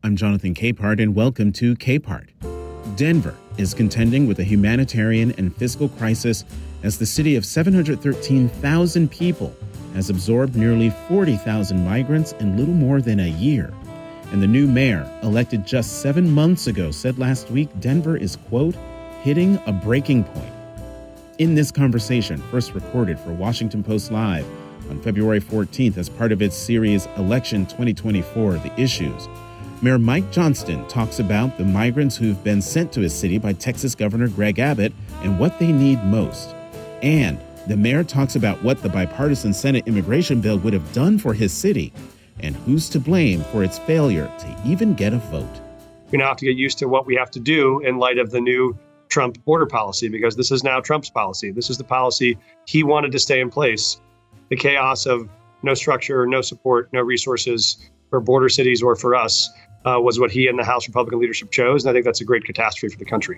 I'm Jonathan Capehart, and welcome to Capehart. Denver is contending with a humanitarian and fiscal crisis as the city of 713,000 people has absorbed nearly 40,000 migrants in little more than a year. And the new mayor, elected just 7 months ago, said last week Denver is, quote, hitting a breaking point. In this conversation, first recorded for Washington Post Live on February 14th as part of its series Election 2024, The Issues, Mayor Mike Johnston talks about the migrants who've been sent to his city by Texas Governor Greg Abbott and what they need most. And the mayor talks about what the bipartisan Senate immigration bill would have done for his city and who's to blame for its failure to even get a vote. We now have to get used to what we have to do in light of the new Trump border policy, because this is now Trump's policy. This is the policy he wanted to stay in place. The chaos of no structure, no support, no resources for border cities or for us was what he and the House Republican leadership chose. And I think that's a great catastrophe for the country.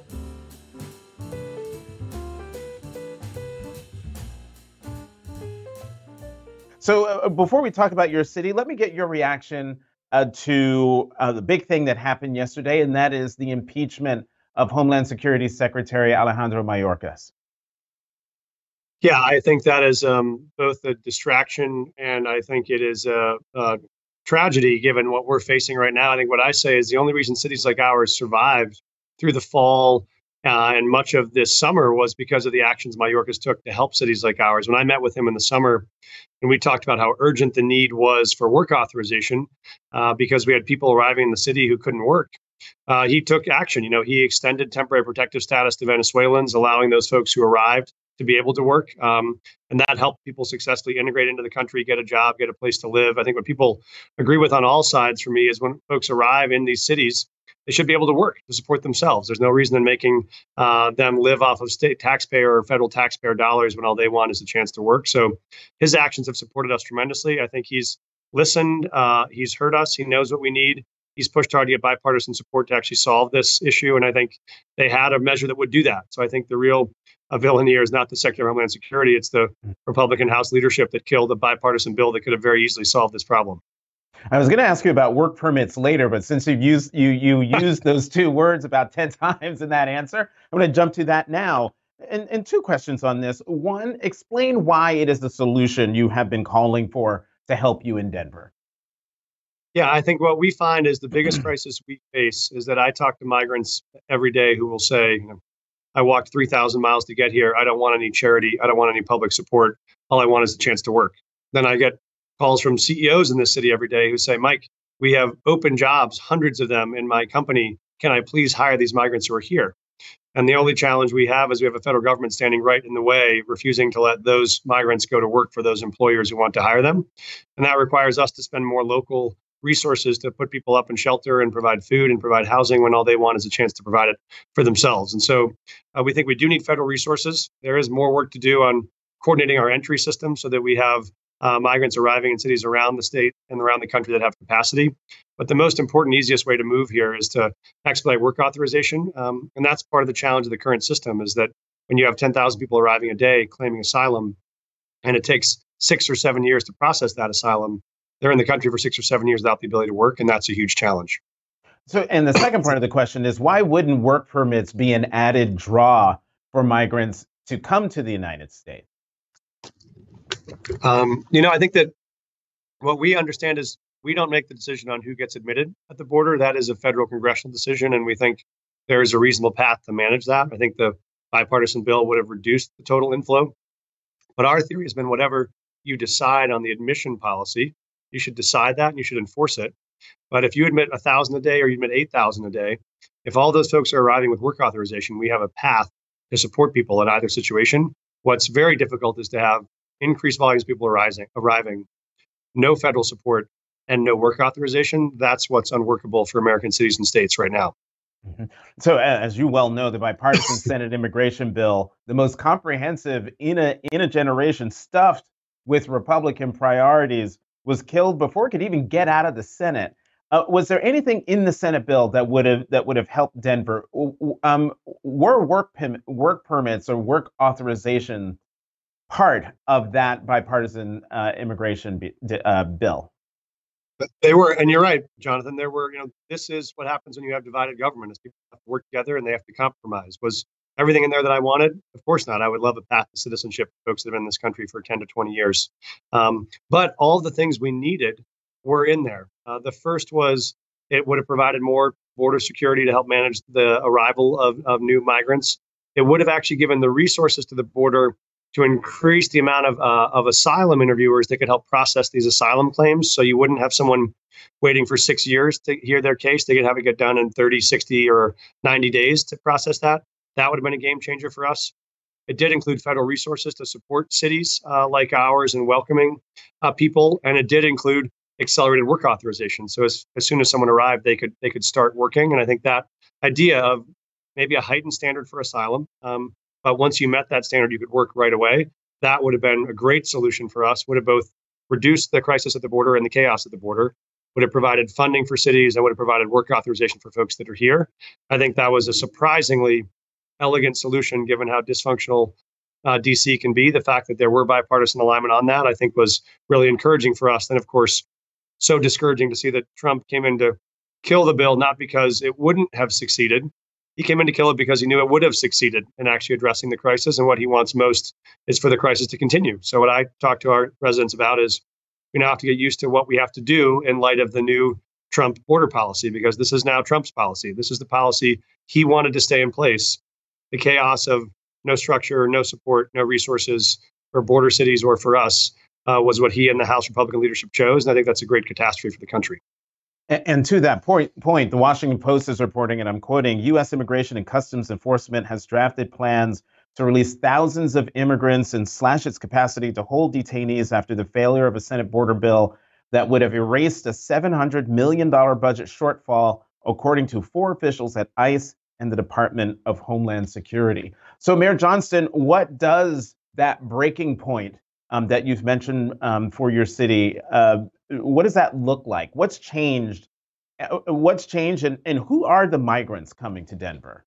So before we talk about your city, let me get your reaction to the big thing that happened yesterday, and that is the impeachment of Homeland Security Secretary Alejandro Mayorkas. Yeah, I think that is both a distraction and I think it is a tragedy given what we're facing right now. I think what I say is the only reason cities like ours survived through the fall and much of this summer was because of the actions Mayorkas took to help cities like ours. When I met with him in the summer, and we talked about how urgent the need was for work authorization because we had people arriving in the city who couldn't work. He took action. He extended temporary protective status to Venezuelans, allowing those folks who arrived to be able to work. And that helped people successfully integrate into the country, get a job, get a place to live. I think what people agree with on all sides for me is when folks arrive in these cities, they should be able to work to support themselves. There's no reason in making them live off of state taxpayer or federal taxpayer dollars when all they want is a chance to work. So his actions have supported us tremendously. I think he's listened. He's heard us. He knows what we need. He's pushed hard to get bipartisan support to actually solve this issue. And I think they had a measure that would do that. So I think the real villain here is not the Secretary of Homeland Security. It's the Republican House leadership that killed a bipartisan bill that could have very easily solved this problem. I was going to ask you about work permits later, but since you used those two words about 10 times in that answer, I'm going to jump to that now. And two questions on this. One, explain why it is the solution you have been calling for to help you in Denver. Yeah, I think what we find is the biggest crisis we face is that I talk to migrants every day who will say, I walked 3,000 miles to get here. I don't want any charity. I don't want any public support. All I want is a chance to work. Then I get calls from CEOs in this city every day who say, Mike, we have open jobs, hundreds of them in my company. Can I please hire these migrants who are here? And the only challenge we have is we have a federal government standing right in the way, refusing to let those migrants go to work for those employers who want to hire them. And that requires us to spend more local resources to put people up in shelter and provide food and provide housing when all they want is a chance to provide it for themselves. And so we think we do need federal resources. There is more work to do on coordinating our entry system so that we have migrants arriving in cities around the state and around the country that have capacity. But the most important, easiest way to move here is to expedite work authorization. And that's part of the challenge of the current system is that when you have 10,000 people arriving a day claiming asylum, and it takes 6 or 7 years to process that asylum, they're in the country for 6 or 7 years without the ability to work. And that's a huge challenge. So, and the second part of the question is, why wouldn't work permits be an added draw for migrants to come to the United States? I think that what we understand is we don't make the decision on who gets admitted at the border. That is a federal congressional decision. And we think there is a reasonable path to manage that. I think the bipartisan bill would have reduced the total inflow. But our theory has been whatever you decide on the admission policy, you should decide that and you should enforce it. But if you admit 1,000 a day or you admit 8,000 a day, if all those folks are arriving with work authorization, we have a path to support people in either situation. What's very difficult is to have increased volumes of people arriving, no federal support, and no work authorization. That's what's unworkable for American cities and states right now. Mm-hmm. So, as you well know, the bipartisan Senate immigration bill, the most comprehensive in a generation, stuffed with Republican priorities, was killed before it could even get out of the Senate. Was there anything in the Senate bill that would have helped Denver? Were work permits or work authorization part of that bipartisan immigration bill? But they were, and you're right, Jonathan. There were, this is what happens when you have divided government: is people have to work together and they have to compromise. Was everything in there that I wanted? Of course not. I would love a path to citizenship for folks that have been in this country for 10 to 20 years. But all the things we needed were in there. The first was it would have provided more border security to help manage the arrival of new migrants. It would have actually given the resources to the border to increase the amount of asylum interviewers that could help process these asylum claims. So you wouldn't have someone waiting for 6 years to hear their case. They could have it get done in 30, 60, or 90 days to process that. That would have been a game changer for us. It did include federal resources to support cities like ours in welcoming people, and it did include accelerated work authorization. So as soon as someone arrived, they could start working. And I think that idea of maybe a heightened standard for asylum, but once you met that standard, you could work right away. That would have been a great solution for us. Would have both reduced the crisis at the border and the chaos at the border. Would have provided funding for cities and would have provided work authorization for folks that are here. I think that was a surprisingly elegant solution given how dysfunctional DC can be. The fact that there were bipartisan alignment on that, I think, was really encouraging for us. And of course, so discouraging to see that Trump came in to kill the bill, not because it wouldn't have succeeded. He came in to kill it because he knew it would have succeeded in actually addressing the crisis. And what he wants most is for the crisis to continue. So what I talk to our residents about is we now have to get used to what we have to do in light of the new Trump border policy, because this is now Trump's policy. This is the policy he wanted to stay in place. The chaos of no structure, no support, no resources for border cities or for us was what he and the House Republican leadership chose. And I think that's a great catastrophe for the country. And to that point, the Washington Post is reporting, and I'm quoting, U.S. Immigration and Customs Enforcement has drafted plans to release thousands of immigrants and slash its capacity to hold detainees after the failure of a Senate border bill that would have erased a $700 million budget shortfall, according to 4 officials at ICE and the Department of Homeland Security. So, Mayor Johnston, what does that breaking point that you've mentioned for your city, what does that look like? What's changed? And who are the migrants coming to Denver?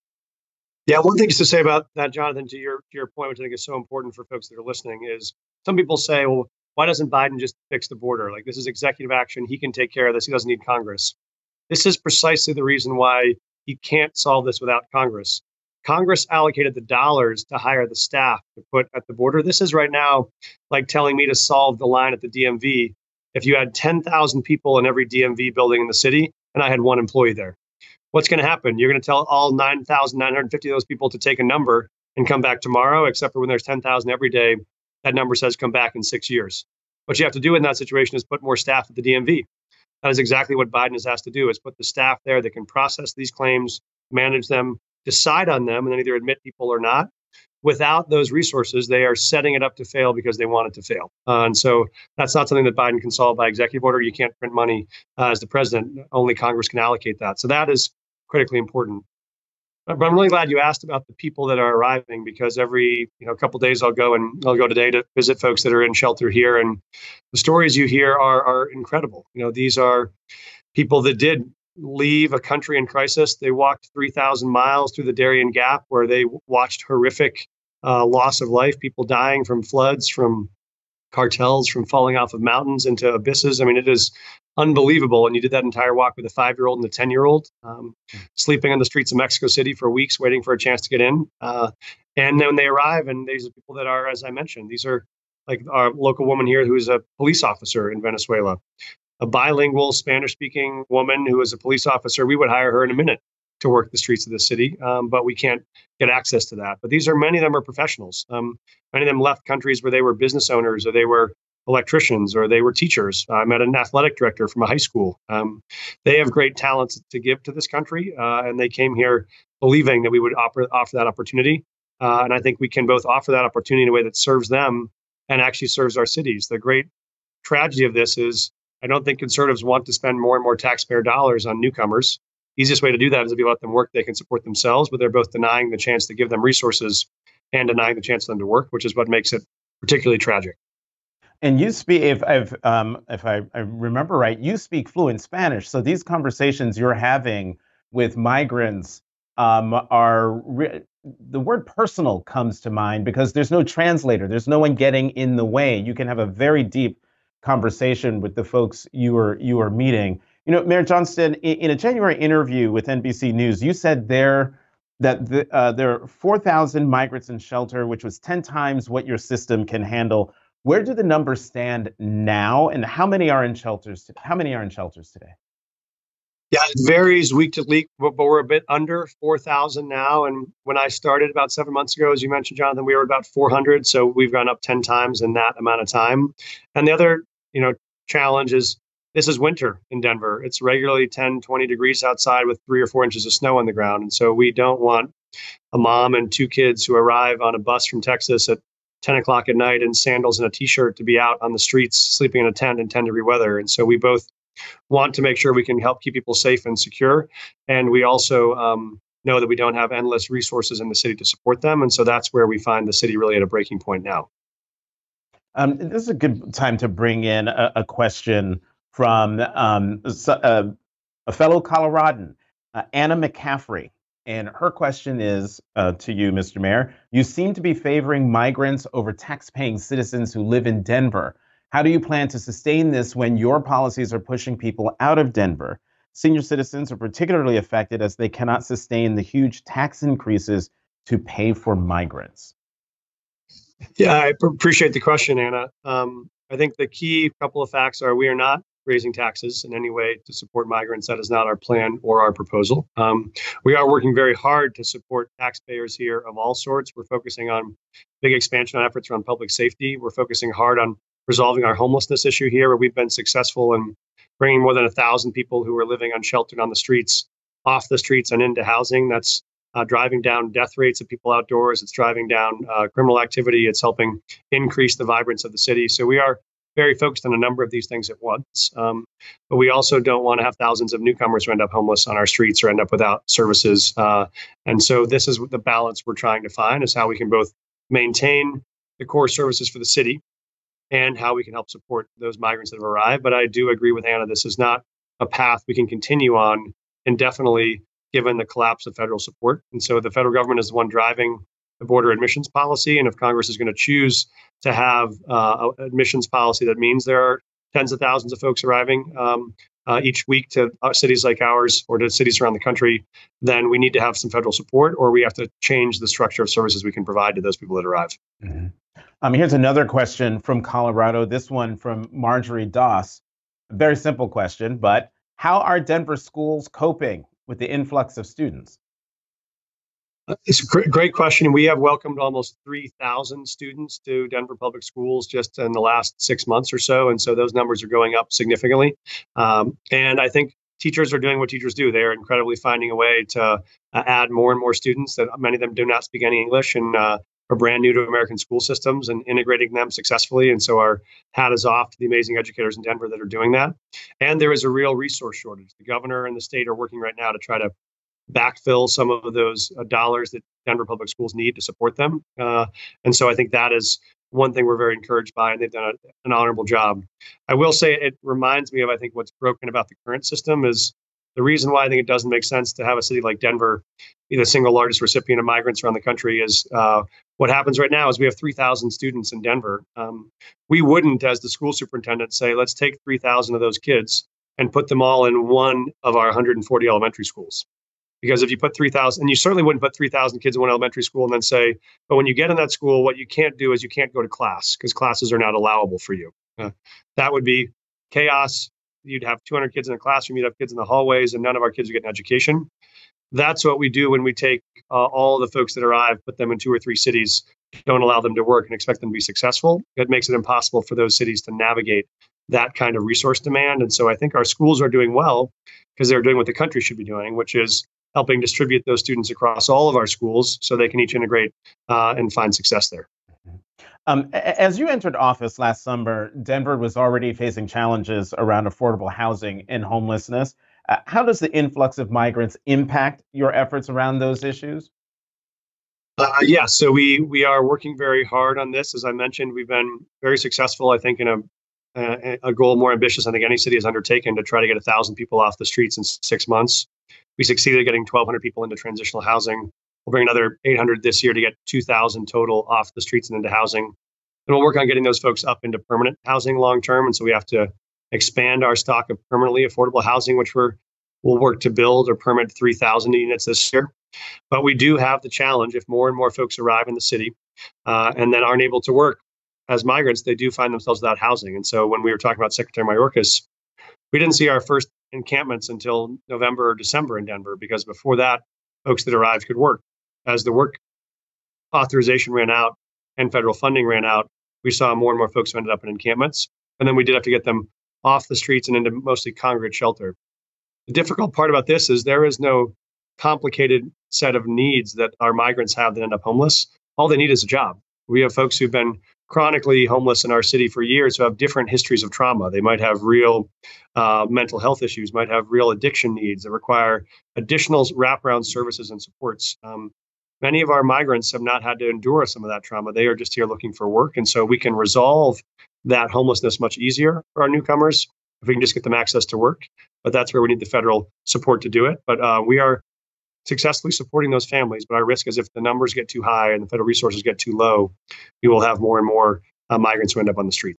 Yeah, one thing just to say about that, Jonathan, to your point, which I think is so important for folks that are listening, is some people say, well, why doesn't Biden just fix the border? Like, this is executive action. He can take care of this. He doesn't need Congress. This is precisely the reason why he can't solve this without Congress. Congress allocated the dollars to hire the staff to put at the border. This is right now like telling me to solve the line at the DMV if you had 10,000 people in every DMV building in the city and I had 1 employee there. What's going to happen? You're going to tell all 9,950 of those people to take a number and come back tomorrow, except for when there's 10,000 every day, that number says come back in 6 years. What you have to do in that situation is put more staff at the DMV. That is exactly what Biden has asked to do, is put the staff there that can process these claims, manage them, decide on them, and then either admit people or not. Without those resources, they are setting it up to fail because they want it to fail. And so that's not something that Biden can solve by executive order. You can't print money as the president. Only Congress can allocate that. So that is critically important. But I'm really glad you asked about the people that are arriving, because every couple of days I'll go today to visit folks that are in shelter here, and the stories you hear are incredible. These are people that did leave a country in crisis. They walked 3,000 miles through the Darien Gap, where they watched horrific loss of life, people dying from floods, from cartels, from falling off of mountains into abysses. I mean, it is unbelievable. And you did that entire walk with a 5-year-old and a 10-year-old, sleeping on the streets of Mexico City for weeks, waiting for a chance to get in. And then when they arrive, and these are people that are, as I mentioned, these are like our local woman here who is a police officer in Venezuela, a bilingual Spanish-speaking woman who is a police officer. We would hire her in a minute to work the streets of the city, but we can't get access to that. But many of them are professionals. Many of them left countries where they were business owners, or they were electricians, or they were teachers. I met an athletic director from a high school. They have great talents to give to this country, and they came here believing that we would offer that opportunity. And I think we can both offer that opportunity in a way that serves them and actually serves our cities. The great tragedy of this is I don't think conservatives want to spend more and more taxpayer dollars on newcomers. Easiest way to do that is if you let them work, they can support themselves, but they're both denying the chance to give them resources and denying the chance for them to work, which is what makes it particularly tragic. And you speak, if I remember right, you speak fluent Spanish. So these conversations you're having with migrants the word personal comes to mind, because there's no translator. There's no one getting in the way. You can have a very deep conversation with the folks you were meeting. Mayor Johnston, in a January interview with NBC News, you said there are 4,000 migrants in shelter, which was 10 times what your system can handle. Where do the numbers stand now, and how many are in shelters? How many are in shelters today? Yeah, it varies week to week, but we're a bit under 4,000 now. And when I started about 7 months ago, as you mentioned, Jonathan, we were about 400. So we've gone up 10 times in that amount of time. And the other, challenge is this is winter in Denver. It's regularly 10, 20 degrees outside with 3 or 4 inches of snow on the ground. And so we don't want a mom and 2 kids who arrive on a bus from Texas at 10 o'clock at night in sandals and a t-shirt to be out on the streets sleeping in a tent in 10-degree weather. And so we both want to make sure we can help keep people safe and secure. And we also know that we don't have endless resources in the city to support them. And so that's where we find the city really at a breaking point now. This is a good time to bring in a question from a fellow Coloradan, Anna McCaffrey. And her question is to you, Mr. Mayor. You seem to be favoring migrants over tax-paying citizens who live in Denver. How do you plan to sustain this when your policies are pushing people out of Denver? Senior citizens are particularly affected as they cannot sustain the huge tax increases to pay for migrants. Yeah, I appreciate the question, Anna. I think the key couple of facts are we are not raising taxes in any way to support migrants. That is not our plan or our proposal. We are working very hard to support taxpayers here of all sorts. We're focusing on big expansion on efforts around public safety. We're focusing hard on resolving our homelessness issue here, where we've been successful in bringing more than 1,000 people who are living unsheltered on the streets off the streets and into housing. That's driving down death rates of people outdoors. It's driving down criminal activity. It's helping increase the vibrance of the city. So we are very focused on a number of these things at once. But we also don't want to have thousands of newcomers who end up homeless on our streets or end up without services. And so this is the balance we're trying to find, is how we can both maintain the core services for the city and how we can help support those migrants that have arrived. But I do agree with Anna, this is not a path we can continue on indefinitely, given the collapse of federal support. And so the federal government is the one driving the border admissions policy. And if Congress is going to choose to have an admissions policy that means there are tens of thousands of folks arriving each week to cities like ours or to cities around the country, then we need to have some federal support, or we have to change the structure of services we can provide to those people that arrive. Mm-hmm. Here's another question from Colorado, this one from Marjorie Doss. A very simple question, but how are Denver schools coping with the influx of students? It's a great question. We have welcomed almost 3,000 students to Denver Public Schools just in the last 6 months or so. And so those numbers are going up significantly. And I think teachers are doing what teachers do. They are incredibly finding a way to add more and more students that many of them do not speak any English and are brand new to American school systems and integrating them successfully. And so our hat is off to the amazing educators in Denver that are doing that. And there is a real resource shortage. The governor and the state are working right now to try to backfill some of those dollars that Denver Public Schools need to support them. And so I think that is one thing we're very encouraged by, and they've done an honorable job. I will say it reminds me of, I think, what's broken about the current system is the reason why I think it doesn't make sense to have a city like Denver be the single largest recipient of migrants around the country is what happens right now is we have 3,000 students in Denver. We wouldn't, as the school superintendent, say, let's take 3,000 of those kids and put them all in one of our 140 elementary schools. Because if you put 3,000, and you certainly wouldn't put 3,000 kids in one elementary school and then say, but when you get in that school, what you can't do is you can't go to class because classes are not allowable for you. That would be chaos. You'd have 200 kids in a classroom, you'd have kids in the hallways, and none of our kids are getting education. That's what we do when we take all the folks that arrive, put them in 2 or 3 cities, don't allow them to work and expect them to be successful. It makes it impossible for those cities to navigate that kind of resource demand. And so I think our schools are doing well because they're doing what the country should be doing, which is helping distribute those students across all of our schools so they can each integrate and find success there. As you entered office last summer, Denver was already facing challenges around affordable housing and homelessness. How does the influx of migrants impact your efforts around those issues? So we are working very hard on this. As I mentioned, we've been very successful, I think, in a goal more ambitious I think any city has undertaken to try to get 1,000 people off the streets in 6 months. We succeeded getting 1,200 people into transitional housing. We'll bring another 800 this year to get 2,000 total off the streets and into housing. And we'll work on getting those folks up into permanent housing long term. And so we have to expand our stock of permanently affordable housing, which we'll work to build or permit 3,000 units this year. But we do have the challenge if more and more folks arrive in the city and then aren't able to work as migrants, they do find themselves without housing. And so when we were talking about Secretary Mayorkas, we didn't see our first encampments until November or December in Denver, because before that, folks that arrived could work. As the work authorization ran out and federal funding ran out, we saw more and more folks who ended up in encampments. And then we did have to get them off the streets and into mostly congregate shelter. The difficult part about this is there is no complicated set of needs that our migrants have that end up homeless. All they need is a job. We have folks who've been chronically homeless in our city for years who have different histories of trauma. They might have real mental health issues, might have real addiction needs that require additional wraparound services and supports. Many of our migrants have not had to endure some of that trauma. They are just here looking for work. And so we can resolve that homelessness much easier for our newcomers if we can just get them access to work. But that's where we need the federal support to do it. But we are successfully supporting those families. But our risk is if the numbers get too high and the federal resources get too low, we will have more and more migrants who end up on the street.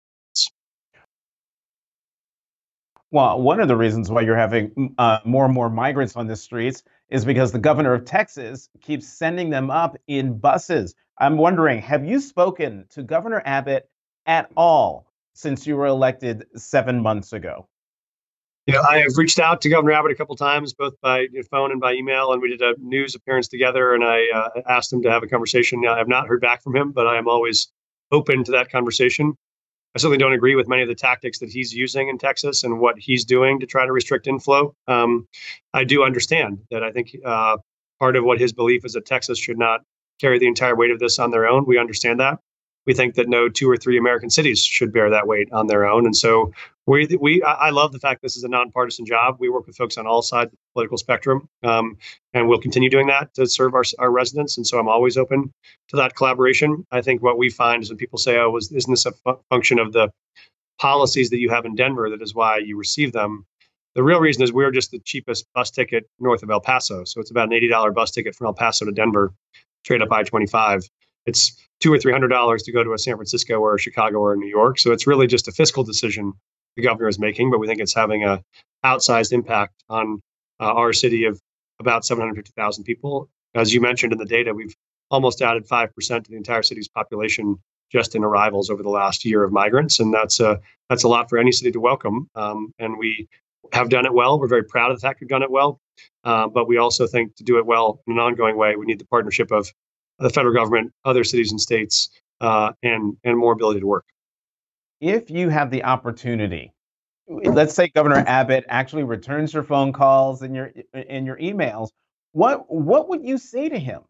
Well, one of the reasons why you're having more and more migrants on the streets is because the governor of Texas keeps sending them up in buses. I'm wondering, have you spoken to Governor Abbott at all since you were elected 7 months ago? I have reached out to Governor Abbott a couple of times, both by phone and by email, and we did a news appearance together, and I asked him to have a conversation. I have not heard back from him, but I am always open to that conversation. I certainly don't agree with many of the tactics that he's using in Texas and what he's doing to try to restrict inflow. I do understand that. I think part of what his belief is that Texas should not carry the entire weight of this on their own. We understand that. We think that no 2 or 3 American cities should bear that weight on their own. And so I love the fact this is a nonpartisan job. We work with folks on all sides of the political spectrum, and we'll continue doing that to serve our residents. And so I'm always open to that collaboration. I think what we find is when people say, oh, isn't this a function of the policies that you have in Denver that is why you receive them? The real reason is we're just the cheapest bus ticket north of El Paso. So it's about an $80 bus ticket from El Paso to Denver, straight up I-25. It's $200 or $300 to go to a San Francisco or a Chicago or a New York. So it's really just a fiscal decision the governor is making, but we think it's having a outsized impact on our city of about 750,000 people. As you mentioned in the data, we've almost added 5% to the entire city's population just in arrivals over the last year of migrants, and that's a lot for any city to welcome. And we have done it well. We're very proud of the fact we've done it well, but we also think to do it well in an ongoing way, we need the partnership of the federal government, other cities and states, and more ability to work. If you have the opportunity, let's say Governor Abbott actually returns your phone calls and your emails, what would you say to him?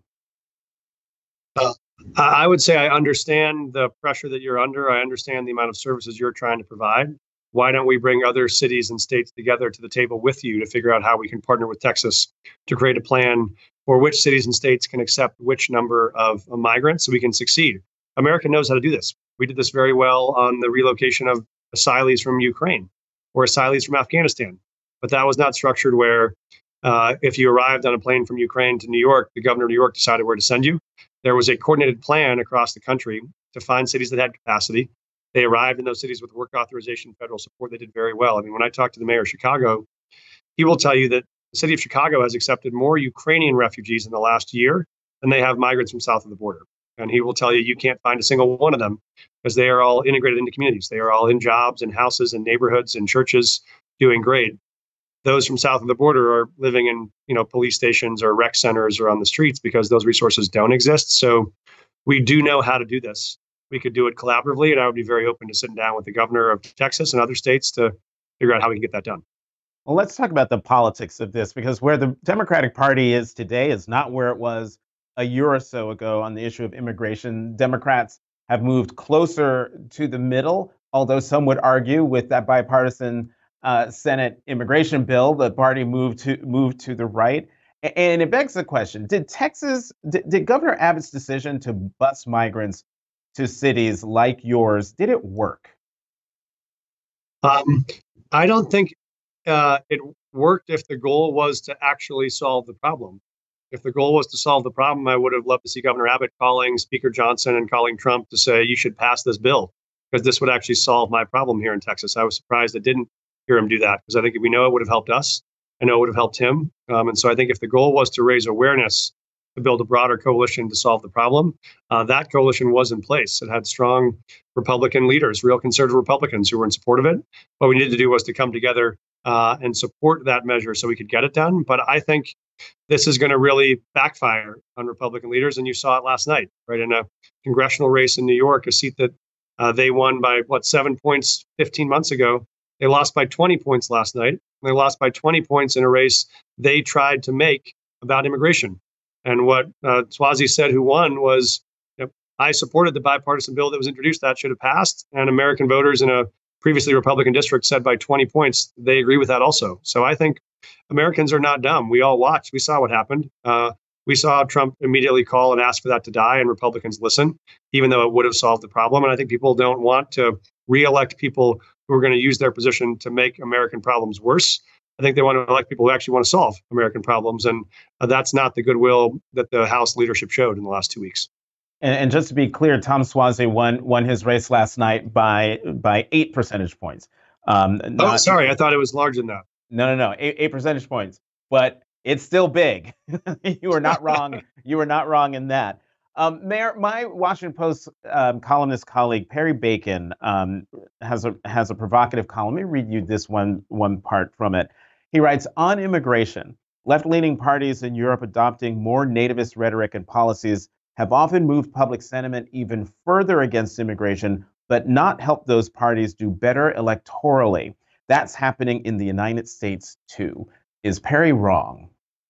I would say I understand the pressure that you're under. I understand the amount of services you're trying to provide. Why don't we bring other cities and states together to the table with you to figure out how we can partner with Texas to create a plan for which cities and states can accept which number of migrants so we can succeed? America knows how to do this. We did this very well on the relocation of asylees from Ukraine or asylees from Afghanistan. But that was not structured where if you arrived on a plane from Ukraine to New York, the governor of New York decided where to send you. There was a coordinated plan across the country to find cities that had capacity. They arrived in those cities with work authorization, federal support. They did very well. I mean, when I talked to the mayor of Chicago, he will tell you that the city of Chicago has accepted more Ukrainian refugees in the last year than they have migrants from south of the border. And he will tell you you can't find a single one of them because they are all integrated into communities. They are all in jobs and houses and neighborhoods and churches doing great. Those from south of the border are living in, police stations or rec centers or on the streets because those resources don't exist. So we do know how to do this. We could do it collaboratively, and I would be very open to sitting down with the governor of Texas and other states to figure out how we can get that done. Well, let's talk about the politics of this, because where the Democratic Party is today is not where it was a year or so ago on the issue of immigration. Democrats have moved closer to the middle, although some would argue with that bipartisan Senate immigration bill, the party moved to the right. And it begs the question, did Governor Abbott's decision to bus migrants to cities like yours, did it work? I don't think it worked if the goal was to actually solve the problem. If the goal was to solve the problem, I would have loved to see Governor Abbott calling Speaker Johnson and calling Trump to say, you should pass this bill, because this would actually solve my problem here in Texas. I was surprised I didn't hear him do that, because I think if we know it would have helped us, I know it would have helped him. And so I think if the goal was to raise awareness to build a broader coalition to solve the problem, that coalition was in place. It had strong Republican leaders, real conservative Republicans who were in support of it. What we needed to do was to come together and support that measure so we could get it done. But I think this is going to really backfire on Republican leaders. And you saw it last night, right? In a congressional race in New York, a seat that they won by, 7 points 15 months ago. They lost by 20 points last night. They lost by 20 points in a race they tried to make about immigration. And what Suozzi said, who won, was, I supported the bipartisan bill that was introduced that should have passed. And American voters in a previously Republican district said by 20 points, they agree with that also. So I think Americans are not dumb. We all watched. We saw what happened. We saw Trump immediately call and ask for that to die, and Republicans listen, even though it would have solved the problem. And I think people don't want to reelect people who are going to use their position to make American problems worse. I think they want to elect people who actually want to solve American problems. And that's not the goodwill that the House leadership showed in the last 2 weeks. And just to be clear, Tom Suozzi won his race last night by 8 percentage points. Sorry, I thought it was larger than that. No, 8 percentage points, but it's still big. You are not wrong. You are not wrong in that. Mayor, my Washington Post columnist colleague Perry Bacon has a provocative column. Let me read you this one part from it. He writes, on immigration, left-leaning parties in Europe adopting more nativist rhetoric and policies have often moved public sentiment even further against immigration, but not helped those parties do better electorally. That's happening in the United States, too. Is Perry wrong?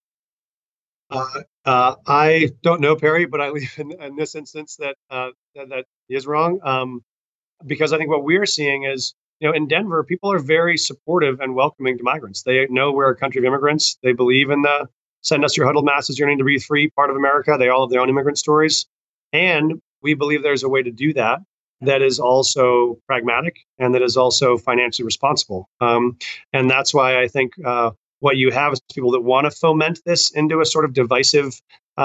I don't know Perry, but I believe in this instance that he is wrong, because I think what we're seeing is, in Denver, people are very supportive and welcoming to migrants. They know we're a country of immigrants. They believe in the send us your huddled masses yearning to breathe free part of America. They all have their own immigrant stories. And we believe there's a way to do that that is also pragmatic and that is also financially responsible. And that's why I think what you have is people that want to foment this into a sort of divisive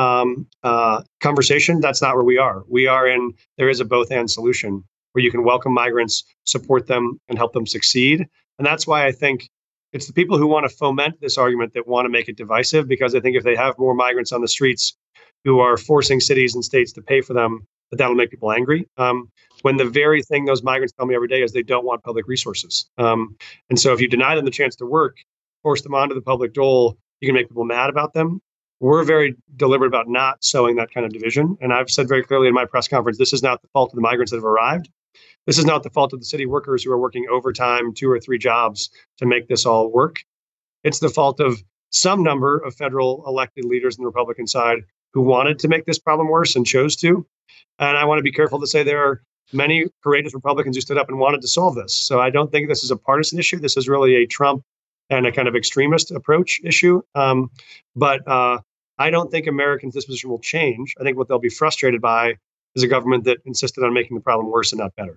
conversation. That's not where we are. There is a both and solution where you can welcome migrants, support them, and help them succeed. And that's why I think it's the people who want to foment this argument that want to make it divisive, because I think if they have more migrants on the streets who are forcing cities and states to pay for them, that'll make people angry. When the very thing those migrants tell me every day is they don't want public resources. And so if you deny them the chance to work, force them onto the public dole, you can make people mad about them. We're very deliberate about not sowing that kind of division. And I've said very clearly in my press conference, this is not the fault of the migrants that have arrived. This is not the fault of the city workers who are working overtime, 2 or 3 jobs to make this all work. It's the fault of some number of federal elected leaders on the Republican side who wanted to make this problem worse and chose to. And I want to be careful to say there are many courageous Republicans who stood up and wanted to solve this. So I don't think this is a partisan issue. This is really a Trump and a kind of extremist approach issue. But I don't think Americans' disposition will change. I think what they'll be frustrated by is a government that insisted on making the problem worse and not better.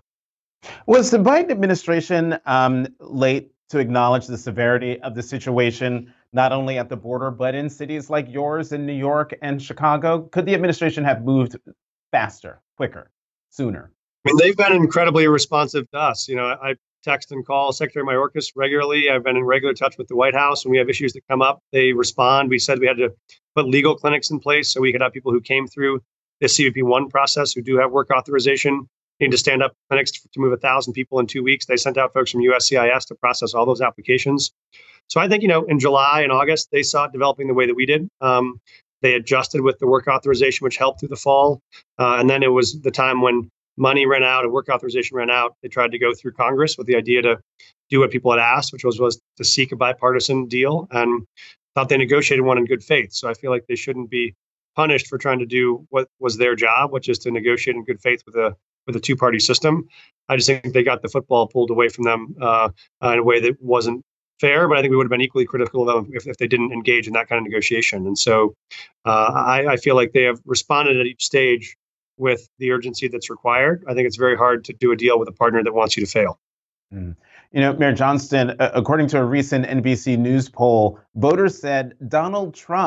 Was the Biden administration late to acknowledge the severity of the situation, not only at the border, but in cities like yours in New York and Chicago? Could the administration have moved faster, quicker, sooner? I mean, they've been incredibly responsive to us. I text and call Secretary Mayorkas regularly. I've been in regular touch with the White House. When we have issues that come up, they respond. We said we had to put legal clinics in place so we could have people who came through the CBP-1 process who do have work authorization need to stand up clinics to move 1,000 people in 2 weeks. They sent out folks from USCIS to process all those applications. So I think, in July and August, they saw it developing the way that we did. They adjusted with the work authorization, which helped through the fall. And then it was the time when money ran out and work authorization ran out. They tried to go through Congress with the idea to do what people had asked, which was to seek a bipartisan deal, and thought they negotiated one in good faith. So I feel like they shouldn't be punished for trying to do what was their job, which is to negotiate in good faith with a two-party system. I just think they got the football pulled away from them in a way that wasn't fair, but I think we would have been equally critical of them if they didn't engage in that kind of negotiation. And so I feel like they have responded at each stage with the urgency that's required. I think it's very hard to do a deal with a partner that wants you to fail. Mayor Johnston, according to a recent NBC News poll, voters said Donald Trump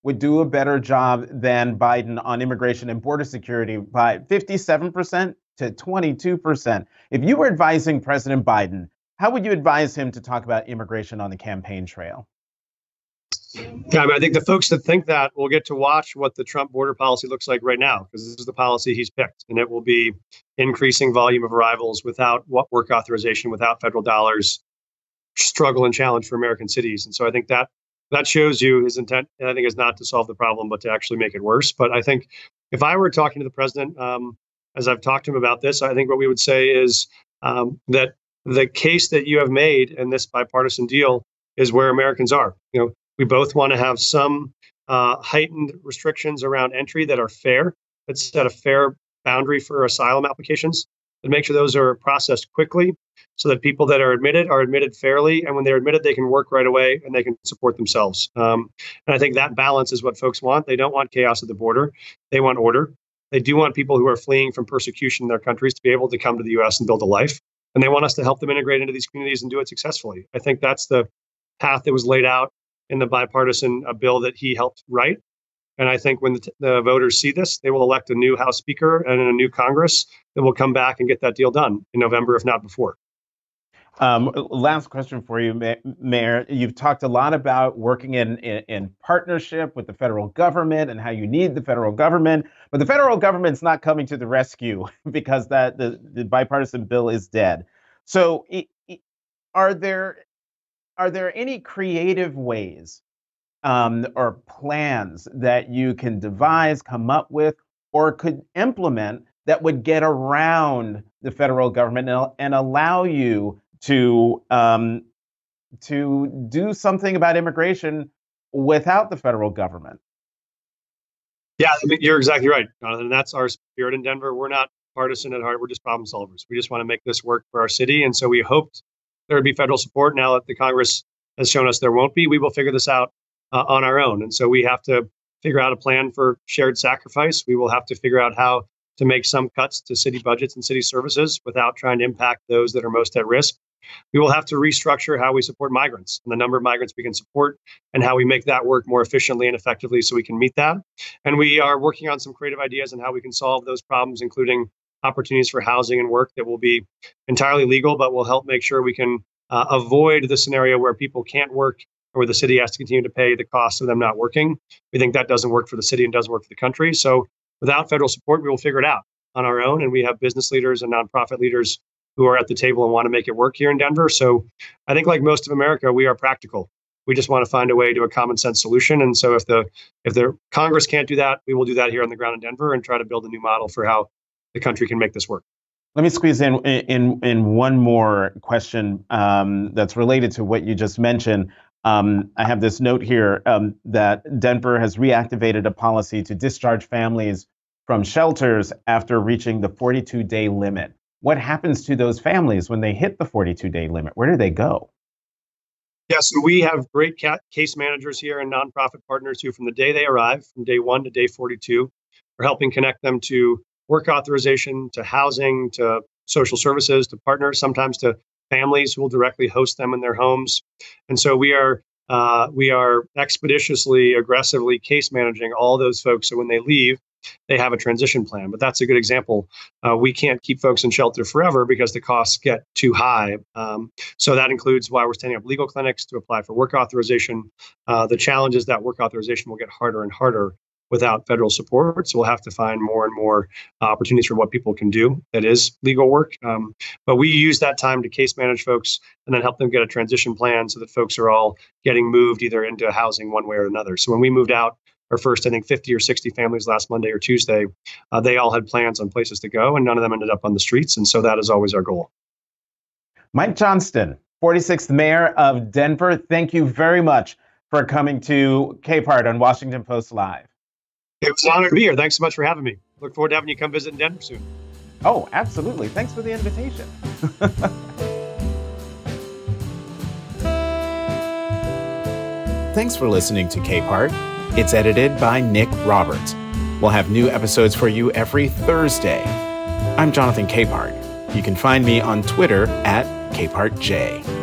would do a better job than Biden on immigration and border security by 57% to 22%. If you were advising President Biden, how would you advise him to talk about immigration on the campaign trail? Yeah, I think the folks that think that will get to watch what the Trump border policy looks like right now, because this is the policy he's picked, and it will be increasing volume of arrivals without work authorization, without federal dollars, struggle and challenge for American cities. And so I think that shows you his intent, and I think is not to solve the problem, but to actually make it worse. But I think if I were talking to the president, as I've talked to him about this, I think what we would say is that the case that you have made in this bipartisan deal is where Americans are. We both want to have some heightened restrictions around entry that are fair, that set a fair boundary for asylum applications, and make sure those are processed quickly so that people that are admitted fairly. And when they're admitted, they can work right away and they can support themselves. And I think that balance is what folks want. They don't want chaos at the border. They want order. They do want people who are fleeing from persecution in their countries to be able to come to the U.S. and build a life. And they want us to help them integrate into these communities and do it successfully. I think that's the path that was laid out in the bipartisan bill that he helped write. And I think when the voters see this, they will elect a new House Speaker and a new Congress that will come back and get that deal done in November, if not before. Last question for you, Mayor. You've talked a lot about working in partnership with the federal government and how you need the federal government, but the federal government's not coming to the rescue because the bipartisan bill is dead. So are there any creative ways or plans that you can devise, come up with, or could implement that would get around the federal government and allow you to do something about immigration without the federal government? Yeah, you're exactly right, Jonathan. And that's our spirit in Denver. We're not partisan at heart. We're just problem solvers. We just want to make this work for our city. And so we hoped there would be federal support. Now that the Congress has shown us there won't be, we will figure this out on our own. And so we have to figure out a plan for shared sacrifice. We will have to figure out how to make some cuts to city budgets and city services without trying to impact those that are most at risk. We will have to restructure how we support migrants and the number of migrants we can support and how we make that work more efficiently and effectively so we can meet that. And we are working on some creative ideas on how we can solve those problems, including opportunities for housing and work that will be entirely legal, but will help make sure we can avoid the scenario where people can't work or where the city has to continue to pay the cost of them not working. We think that doesn't work for the city and doesn't work for the country. So without federal support, we will figure it out on our own. And we have business leaders and nonprofit leaders who are at the table and want to make it work here in Denver. So I think like most of America, we are practical. We just want to find a way to a common sense solution. And so if the Congress can't do that, we will do that here on the ground in Denver and try to build a new model for how the country can make this work. Let me squeeze in one more question that's related to what you just mentioned. I have this note here that Denver has reactivated a policy to discharge families from shelters after reaching the 42-day limit. What happens to those families when they hit the 42-day limit? Where do they go? Yeah, so we have great case managers here and nonprofit partners who, from the day they arrive, from day 1 to day 42, are helping connect them to work authorization, to housing, to social services, to partners, sometimes to families who will directly host them in their homes. And so we are expeditiously, aggressively case managing all those folks. So when they leave, they have a transition plan. But that's a good example. We can't keep folks in shelter forever because the costs get too high. So that includes why we're standing up legal clinics to apply for work authorization. The challenge is that work authorization will get harder and harder without federal support. So we'll have to find more and more opportunities for what people can do that is legal work. But we use that time to case manage folks and then help them get a transition plan so that folks are all getting moved either into housing one way or another. So when we moved out our first, I think, 50 or 60 families last Monday or Tuesday, they all had plans on places to go and none of them ended up on the streets. And so that is always our goal. Mike Johnston, 46th Mayor of Denver, thank you very much for coming to Capehart on Washington Post Live. It was an honor to be here. Thanks so much for having me. Look forward to having you come visit in Denver soon. Oh, absolutely. Thanks for the invitation. Thanks for listening to Capehart. It's edited by Nick Roberts. We'll have new episodes for you every Thursday. I'm Jonathan Capehart. You can find me on Twitter at CapehartJ.